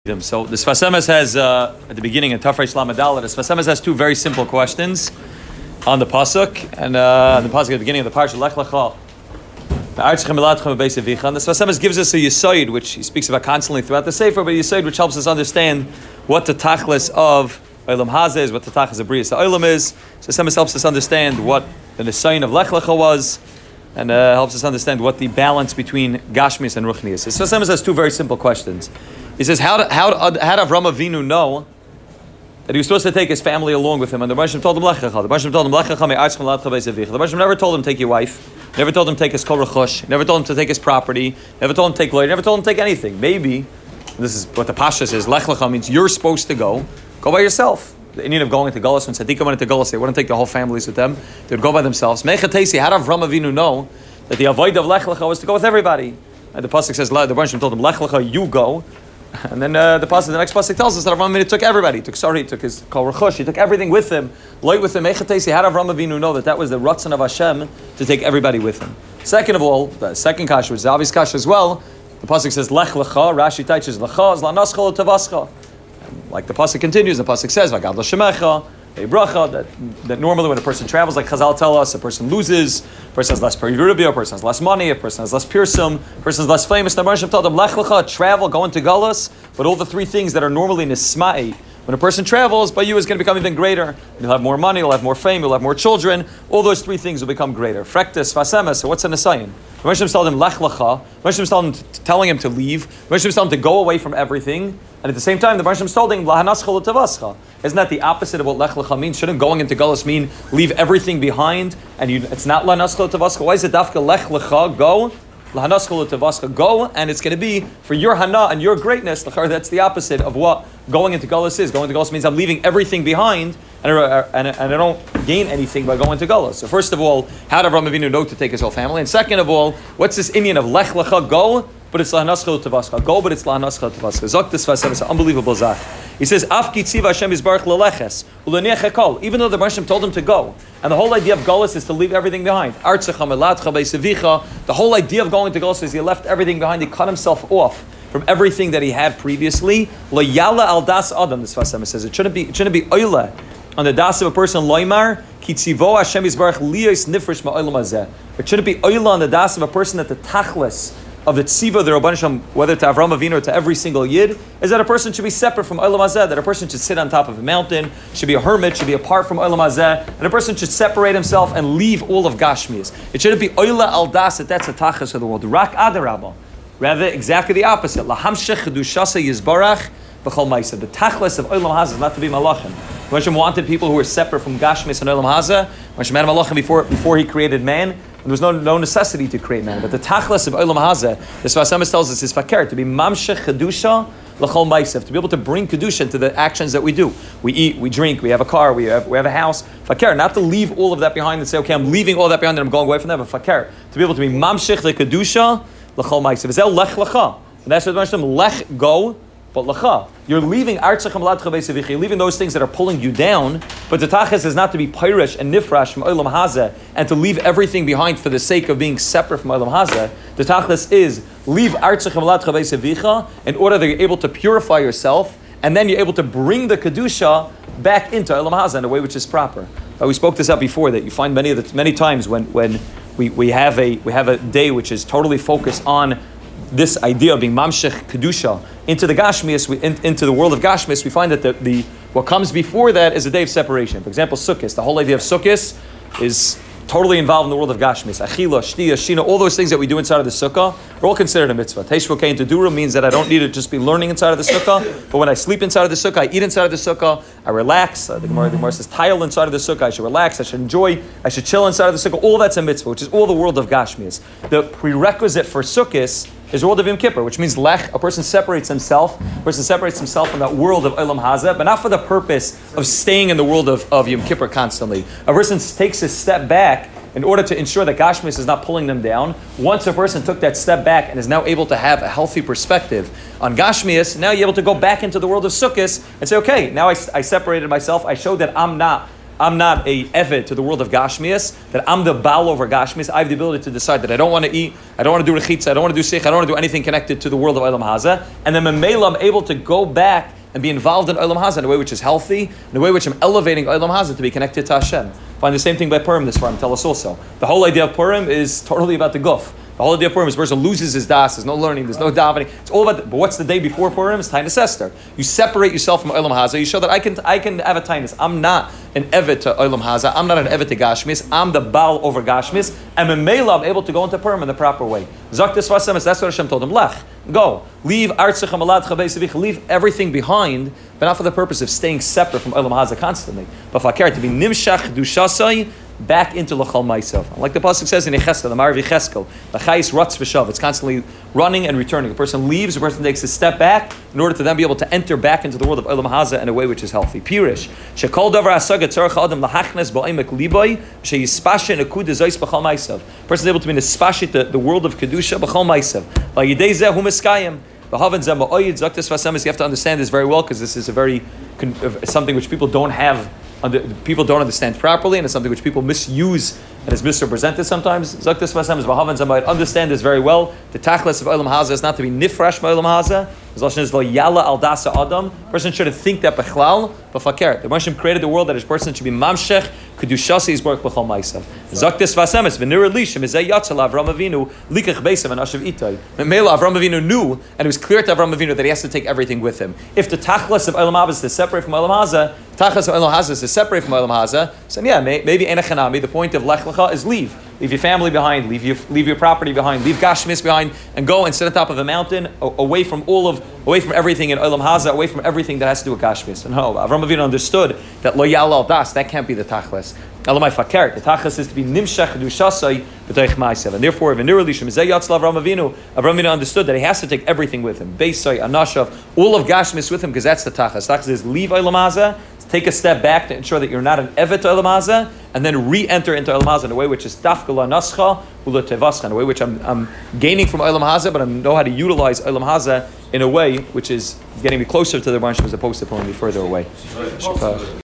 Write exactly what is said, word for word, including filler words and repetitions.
So the Sfas Emes has, uh, at the beginning in Tafresh Lamed Dalet, the Sfas Emes has two very simple questions on the Pasuk, and uh, the Pasuk at the beginning of the Parsha, Lech Lecha, and the Sfas Emes gives us a Yesod, which he speaks about constantly throughout the Sefer, but a Yesod which helps us understand what the Tachlis of Olam Hazeh is, what the Tachlis of Brias Olam is. So Sfas Emes helps us understand what the Nisayin of Lech Lecha was, and uh, helps us understand what the balance between Gashmias and Ruchnias is. So Sfas Emes has two very simple questions. He says, how did, how, how did Avram Avinu know that he was supposed to take his family along with him? And the Baruch told him, Lech Lecha. The Baruch told him, Lech Lecha me'artzchem l'adcha be'zevicha. The Baruch never told him to take your wife. Never told him to take his kol rechush. Never told him to take his property. Never told him to take lawyer. Never told him to take anything. Maybe, this is what the Pasha says, Lech Lecha means you're supposed to go. Go by yourself. The Indian of going into Gullus, when Tzaddikim went into Gullus, they wouldn't take the whole families with them. They would go by themselves. Mechatesi, how did Avram Avinu know that the avoid of Lech Lecha was to go with everybody? And the Pasuk says, the Baruch told him, Lech Lecha, you go. And then uh, the pasuk, the next pasuk tells us that Avram Avinu took everybody. He took sorry, he took his kol rechush, he took everything with him. Light with him. Echatesi, how did Avram Avinu know that that was the ratzon of Hashem to take everybody with him? Second of all, the second kasha, which is the obvious kasha as well, the pasuk says Lech Lecha. Rashi teaches Lecha is la'naschol tavascha. Like the pasuk continues, the pasuk says V'gad l'shemecha. A bracha that, that normally when a person travels, like Chazal tell us, a person loses, a person has less perirubia, a person has less money, a person has less pirsum, a person is less famous. The Baruch told them, Lech Lecha, travel, go into Galus, but all the three things that are normally nisma'i, when a person travels, by you is going to become even greater. You'll have more money, you'll have more fame, you'll have more children. All those three things will become greater. Frektis, Sfas Emes, so what's a Nisayin? The Baruch told him, Lech Lecha. The Baruch told him, telling him to leave. The Baruch told him to go away from everything. And at the same time, the Baruch told him, Lahanaschol tavascha. Isn't that the opposite of what Lech Lecha means? Shouldn't going into Galus mean leave everything behind? And you, it's not Lahanaschol tavascha. Why is it Dafka Lech Lecha, go? Lahanaschol tavascha, go, and it's going to be for your hana and your greatness. That's the opposite of what going into Galus is. Going into Galus means I'm leaving everything behind, and, and, and I don't gain anything by going to Galus. So first of all, how did Avram Avinu know to take his whole family? And second of all, what's this Indian of Lech Lecha, go? But it's lahanaschol tavascha. Go, but it's lahanaschol tavascha. Zok this Sfas Emes, unbelievable zach. He says, Af ki tziva Hashem yisbarach leleches u'leniach ekol. Even though the Baruch told him to go, and the whole idea of Galus is to leave everything behind. Artzecha meladcha beisavicha. The whole idea of going to Galus is he left everything behind. He cut himself off from everything that he had previously. Lo yala al das adam. This Sfas Emes says it shouldn't be. It shouldn't be oile on the das of a person. Loimar ki tzivo Hashem yisbarach liyos nifresh ma'olam hazeh. It shouldn't be oile on the das of a person that the tachlis of the tziva, the Rabban Shem, whether to Avram Avinu or to every single yid, is that a person should be separate from Olam Hazeh, that a person should sit on top of a mountain, should be a hermit, should be apart from Olam Hazeh, and a person should separate himself and leave all of Gashmias. It shouldn't be Oila al Das, that that's a tachas of the world. Rak adarabah. Rather, exactly the opposite. Lahamshech chedushasa yizbarach b'chol ma'isa. The tachlis of Olam Hazeh is not to be malachim. Hashem wanted people who were separate from Gashmias and Olam Hazeh. Hashem had malachim before, before he created man. And there was no, no necessity to create man. But the tachlis of Olam Hazeh, the Sfas Emes tells us, is fakir, to be mamshech kedusha l'chol ma'asev, to be able to bring kedusha into the actions that we do. We eat, we drink, we have a car, we have, we have a house. Fakir, not to leave all of that behind and say, okay, I'm leaving all that behind and I'm going away from that, but fakir, to be able to be mamshech the kedusha l'chol ma'asev. Is that lech lecha? And that's what the Baruch lech, go, but lecha. You're leaving artzach meladcha beisavicha. You're leaving those things that are pulling you down. But the tachlis is not to be pyrish and nifrash from Olam Hazeh and to leave everything behind for the sake of being separate from Olam Hazeh. The tachlis is leave artzach meladcha beisavicha in order that you're able to purify yourself, and then you're able to bring the kedusha back into Olam Hazeh in a way which is proper. Uh, we spoke this out before, that you find many of the many times when when we, we have a we have a day which is totally focused on this idea of being mamshech kedusha into the Gashmias, we, in, into the world of Gashmias, we find that the, the what comes before that is a day of separation. For example, Sukkot. The whole idea of Sukkot is totally involved in the world of Gashmias. Achila, Shtia, Shina, all those things that we do inside of the Sukkah are all considered a mitzvah. Teishvu Kein Tedura means that I don't need to just be learning inside of the Sukkah, but when I sleep inside of the Sukkah, I eat inside of the Sukkah, I relax. Uh, the Gemara, the Gemara says, tile inside of the Sukkah, I should relax, I should enjoy, I should chill inside of the Sukkah. All that's a mitzvah, which is all the world of Gashmias. The prerequisite for Sukkot is the world of Yom Kippur, which means lech, a person separates himself, a person separates himself from that world of Olam Hazeh, but not for the purpose of staying in the world of, of Yom Kippur constantly. A person takes a step back in order to ensure that Gashmias is not pulling them down. Once a person took that step back and is now able to have a healthy perspective on Gashmias, now you're able to go back into the world of Sukkot and say, okay, now I, I separated myself, I showed that I'm not I'm not a evet to the world of Gashmias, that I'm the Baal over Gashmias. I have the ability to decide that I don't want to eat, I don't want to do Rechitza, I don't want to do Sikh, I don't want to do anything connected to the world of Olam Hazeh. And then Memela, I'm able to go back and be involved in Olam Hazeh in a way which is healthy, in a way which I'm elevating Olam Hazeh to be connected to Hashem. Find the same thing by Purim this Purim, tell us also. The whole idea of Purim is totally about the guf. The whole idea of Purim is the person loses his das, there's no learning, there's no davening. It's all about, the, but what's the day before Purim? It's Tainus Esther. You separate yourself from Olam Hazeh, you show that I can I can have a Tainus. I'm not an Evet to Olam Hazeh, I'm not an Evet to Gashmis, I'm the Baal over Gashmis, and Memela, I'm able to go into Purim in the proper way. Zaktis Vasemis, that's what Hashem told him, Lech, go, leave Artzecha Malad Chavei, leave everything behind, but not for the purpose of staying separate from Olam Hazeh constantly, but fakir, to be Nimshach Dushasai, back into L'chal Maisav. Like the pasuk says in Yecheskel, the Marav Yecheskel, L'chayis Ratz V'shav. It's constantly running and returning. A person leaves, a person takes a step back in order to then be able to enter back into the world of Olam Hazeh in a way which is healthy. Pirish. Shekol davar asaga tzarech adam lahachnes ba'omek liboy sheyispashe nekuda zois b'chal Maisav. A person is able to be nispashit the, the world of Kedusha b'chal Maisav. V'yidei zeh hu miskayim. V'haven zeh ma'oyid zaktis v'asemis. You have to understand this very well because this is a very something which people don't have. Under, people don't understand properly, and it's something which people misuse and is misrepresented sometimes. Zaktis Vasem is Bahavan Zamayit. Understand this very well. The tachlis of Olam Hazeh is not to be nifrash by Olam Hazeh. The Lashon is lo yala al dasa adam. Person shouldn't think that bechlal, but fakir. The Moshe created the world that a person should be mamshech kedushasi is work b'chol ma'asav. Zaktis Vasem is v'nir elishim is yatzal Avram Avinu likach beisav and ashav itay. Mela Avram Avinu knew, and it was clear to Avram Avinu that he has to take everything with him. If the tachlis of Olam Hazeh is to separate from Olam Hazeh, tachlis of Olam Hazeh is to separate from Olam Hazeh, so yeah, maybe enechanami. The point of lech lecha is leave. Leave your family behind, leave your leave your property behind, leave Gashmis behind, and go and sit on top of a mountain, away from all of, away from everything in Olam Hazeh, away from everything that has to do with Gashmis. And no, Avram Avinu understood that lo yal al das, that can't be the tachlis. Elamai fakert, the tachlis is to be nimshach dushasai b'toich ma'asav, and therefore, v'nir elishim zeh yatzal Avram Avinu. Avram Avinu understood that he has to take everything with him, beisai, anashav, all of Gashmis with him, because that's the tachlis. Tachlis is leave Olam Hazeh, take a step back to ensure that you're not an evet to Olam Hazeh, and then re-enter into Olam Hazeh in a way which is dafkala nascha ula tevascha, in a way which I'm, I'm gaining from Olam Hazeh, but I know how to utilize Olam Hazeh in a way which is getting me closer to the branch as opposed to pulling me further away.